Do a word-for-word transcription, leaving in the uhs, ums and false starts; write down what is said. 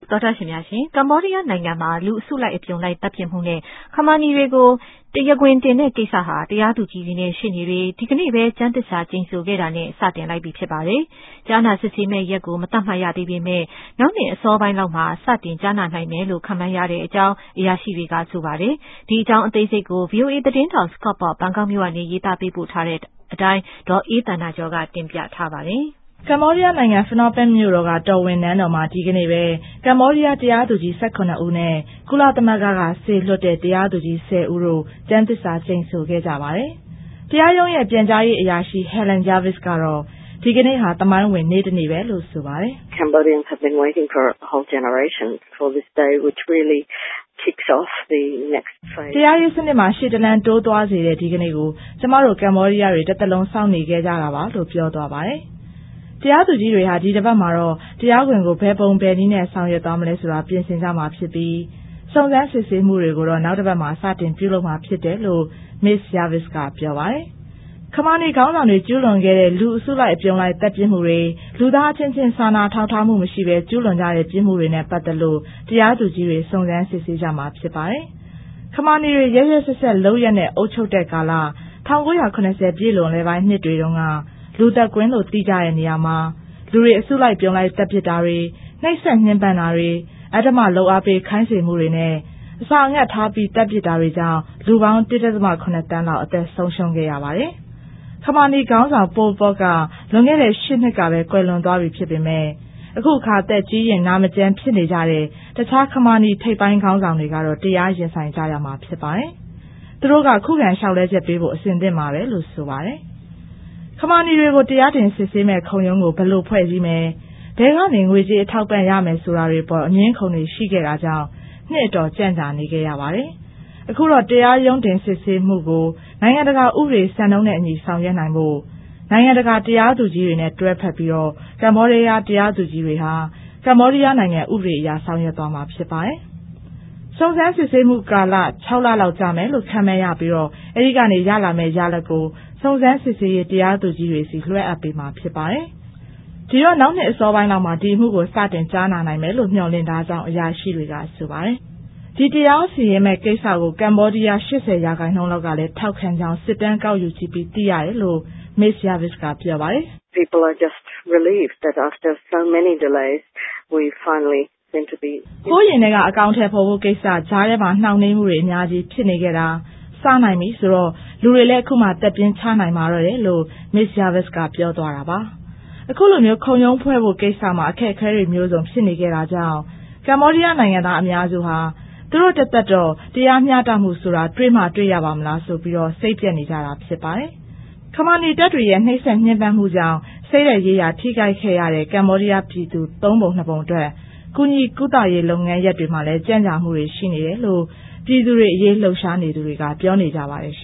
သောတာရှင်များရှင်ကမ္ဘောဒီးယားနိုင်ငံမှာလူအစုလိုက်အပြုံလိုက်တပ်ပြစ်မှုနဲ့ခမာနီတွေကိုတရားခွင်တင်တဲ့ကိစ္စဟာတရားသူကြီးတွေနဲ့ရှေ့နေတွေဒီကနေ့ပဲကျမ်းသစ္စာကျိန်ဆိုခဲ့တာနဲ့စတင်လိုက်ပြီဖြစ်ပါတယ်။ကြားနာစစ်ဆေးမဲ့ရက်ကိုမသတ်မှတ်ရသေးပေမဲ့နောက်နှစ်အစောပိုင်းလောက်မှာစတင်ကြားနာနိုင်မယ်လို့ခန့်မှန်းရတဲ့အကြောင်းအရာရှိတွေကဆိုပါတယ်။ဒီအကြောင်းအသေးစိတ်ကို ဗီအိုအေ သတင်းထောက် Scott Paul ဘန်ကောက်မြို့ကနေရေးသားပေးပို့ထားတဲ့အတိုင်းဒေါ်အေးသန္တာကျော်ကတင်ပြထားပါတယ်။ကမ္ဘောဒီးယားနိုင်ငံဖနောပင်မြို့တော်ကတော်ဝင်နန်းတော်မှာဒီကနေ့ပဲကမ္ဘောဒီးယားတရားသူကြီး၁၇ဦးနဲ့ကုလသမဂ္ဂကစေလွှတ်တဲ့တရားသူကြီး၁၀ဦးတို့ကျမ်းသစ္စာကျိန်ဆိုခဲ့ကြပါတယ်။တရားရုံးရဲ့ပြန်ကြားရေးအရာရှိ Helen Jarvis ကတော့ဒီကနေ့ဟာသမိုင်းဝင်နေ့တစ်နေ့ပဲလို့ဆိုပါတယ်။ Cambodians have been waiting for a whole generation for this day which really kicks off the next phase. တရားရေးစနစ်မှာရှေ့တလန်းတိုးသွားစေတဲ့ဒီကနေ့ကိုကျမတို့ကမ္ဘောဒီးယားတွေတစ်သက်လုံးစောင့်နေခဲ့ကြတာပါလို့ပြောသွားပါတယ်။တရားသူကြီးတွေဟာဒီတစ်ပတ်မှာတော့တရားခွင်ကိုဘယ်ပုံဘယ်နည်းနဲ့ဆောင်ရွက်သွားမလဲဆိုတာပြင်ဆင်ကြမှာဖြစ်ပြီးစုံစမ်းစစ်ဆေးမှုတွေကိုတော့နောက်တစ်ပတ်မှာစတင်ပြုလုပ်မှာဖြစ်တယ်လို့ Miss Jarvis ကပြောပါတယ်။ခမာနီခေါင်းဆောင်တွေကျူးလွန်ခဲ့တဲ့လူအစုလိုက်အပြုံလိုက်တပ်ပြစ်မှုတွေလူသားချင်းချင်းစာနာထောက်ထားမှုမရှိဘဲကျူးလွန်ကြတဲ့ပြစ်မှုတွေနဲ့ပတ်သက်လို့တရားသူကြီးတွေစုံစမ်းစစ်ဆေးကြမှာဖြစ်ပါတယ်။ခမာနီတွေရဲရဲဆက်ဆက်လုပ်ရက်နဲ့အုပ်ချုပ်တဲ့ကာလ၁၉၇၀ပြည့်လွန်လယ်ပိုင်းနှစ်တွေတုန်းကလူသက်ကွင်းလို့သိကြတဲ့နေရာမှာလူတွေအစုလိုက်ပြုံလိုက်တပ်ပစ်တာတွေနှိပ်စက်ညှဉ်းပန်းတာတွေအဓမ္မလုပ်အားပေးခိုင်းစေမှုတွေနဲ့အစာငတ်ထားပြီးတပ်ပစ်တာတွေကြောင့်လူပေါင်း၁.၇တန်းလောက်အသက်ဆုံးရှုံးခဲ့ရပါတယ်။ခမာနီခေါင်းဆောင်ပိုပေါကလွန်ခဲ့တဲ့၈နှစ်ကပဲကွယ်လွန်သွားပြီဖြစ်ပေမဲ့အခုအခါသက်ကြီးရင်နာမကျန်းဖြစ်နေကြတဲ့တခြားခမာနီထိပ်ပိုင်းခေါင်းဆောင်တွေကတော့တရားရင်ဆိုင်ကြရမှာဖြစ်ပါတယ်။သူတို့ကခုခံလျှောက်လဲချက်ပေးဖို့အစဉ်သင့်ပါပဲလို့ဆိုပါတယ်။ခမာနီတွေကိုတရားတင်စစ်ဆေးမဲ့ခုံရုံးကိုဘယ်လိုဖွဲ့စည်းမယ်ဘယ်ကနေငွေကြေးအထောက်ပံ့ရမယ်ဆိုတာတွေပေါ်အငင်းခုန်တွေရှိခဲ့တာကြောင့်နှစ်တော်ကြံ့ကြာနေခဲ့ရပါတယ်။အခုတော့တရားရုံးတင်စစ်ဆေးမှုကိုနိုင်ငံတကာဥပဒေစံနှုန်းနဲ့အညီဆောင်ရွက်နိုင်ဖို့နိုင်ငံတကာတရားသူကြီးတွေနဲ့တွဲဖက်ပြီးတော့ကမ္ဘောဒီးယားတရားသူကြီးတွေဟာကမ္ဘောဒီးယားနိုင်ငံဥပဒေအရဆောင်ရွက်သွားမှာဖြစ်ပါတယ်။စုံစမ်းစစ်ဆေးမှုကာလ၆လလောက်ကြာမယ်လို့ခန့်မှန်းရပြီးတော့အဲဒီကနေရလာမယ့်ရလဒ်ကိုစုံစမ်းစစ်ဆေးရေးတရားသူကြီးတွေစီလွှဲအပ်ပေးမှာဖြစ်ပါတယ်။ဒီတော့နောက်နှစ်အစောပိုင်းလောက်မှာဒီမှုကိုစတင်ကြားနာနိုင်မယ်လို့မျှော်လင့်ထားကြောင်းအရာရှိတွေကဆိုပါတယ်။ဒီတရားစီရင်မဲ့ကိစ္စကိုကမ္ဘောဒီးယား၈၀ရာခိုင်နှုန်းလောက်ကလည်းထောက်ခံကြောင်းစစ်တမ်းကောက်ယူကြည့်ပြီးသိရတယ်လို့ Miss Jarvis ကပြောပါတယ်။ People are just relieved that after so many delays we finally seem to be ကိုယ်ရင်ထဲကအကောင့်ထဲပေါ်ဖို့ကိစ္စကြားထဲမှာနှောင့်နှေးမှုတွေအများကြီးဖြစ်နေကြတာစနိုင်ပြီဆိုတော့လူတွေလည်းအခုမှတက်ပြင်းချနိုင်မှာတော့တယ်လို့ Miss Jarvis ကပြောသွားတာပါအခုလိုမျိုးခုံရုံးဖွဲ့ဖို့ကိစ္စမှာအခက်အခဲတွေမျိုးစုံဖြစ်နေကြတာကြောင့်ကမ္ဘောဒီးယားနိုင်ငံသားအများစုဟာသူတို့တက်တက်တော့တရားမျှတမှုဆိုတာတွေ့မှတွေ့ရပါမလားဆိုပြီးတော့စိတ်ပြက်နေကြတာဖြစ်ပါတယ်ခမာနီတပ်တွေရဲ့နှိပ်စက်ညှဉ်းပန်းမှုကြောင့်စိတ်ရရေးရာထိခိုက်ခဲ့ရတဲ့ကမ္ဘောဒီးယားပြည်သူသုံးပုံနှစ်ပုံအတွက်ကုညီကုသရေးလုပ်ငန်းရက်တွေမှာလည်းကြံ့ကြာမှုတွေရှိနေတယ်လို့ပြည်သူတွေအရေးလှုပ်ရှားနေသူတွေကပြောနေကြပါတယ်